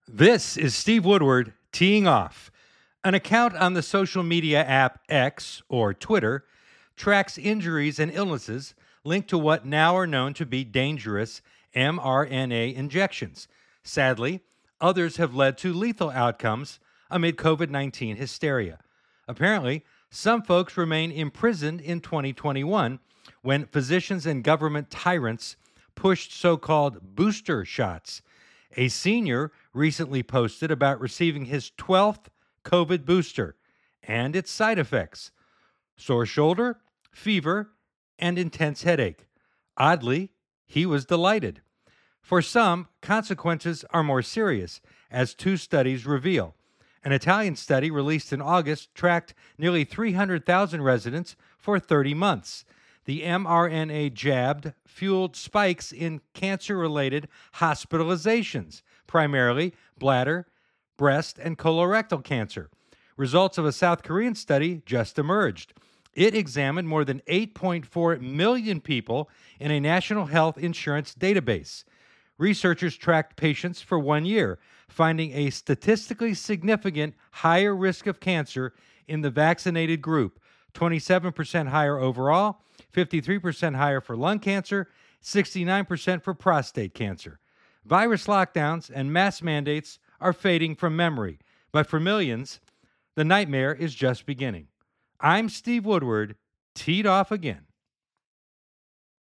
This is Steve Woodward teeing off. An account on the social media app X, or Twitter, tracks injuries and illnesses linked to what now are known to be dangerous mRNA injections. Sadly, others have led to lethal outcomes amid COVID 19 hysteria. Apparently, some folks remain imprisoned in 2021 when physicians and government tyrants pushed so called booster shots. A senior recently posted about receiving his 12th COVID booster and its side effects: sore shoulder, fever, and intense headache. Oddly, he was delighted. For some, consequences are more serious, as two studies reveal. An Italian study released in August tracked nearly 300,000 residents for 30 months. The mRNA jabbed fueled spikes in cancer related hospitalizations, primarily bladder, breast, and colorectal cancer. Results of a South Korean study just emerged. It examined more than 8.4 million people in a national health insurance database. Researchers tracked patients for 1 year, finding a statistically significant higher risk of cancer in the vaccinated group, 27% higher overall, 53% higher for lung cancer, 69% for prostate cancer. Virus lockdowns and mask mandates are fading from memory, but for millions, the nightmare is just beginning. I'm Steve Woodward, teed off again.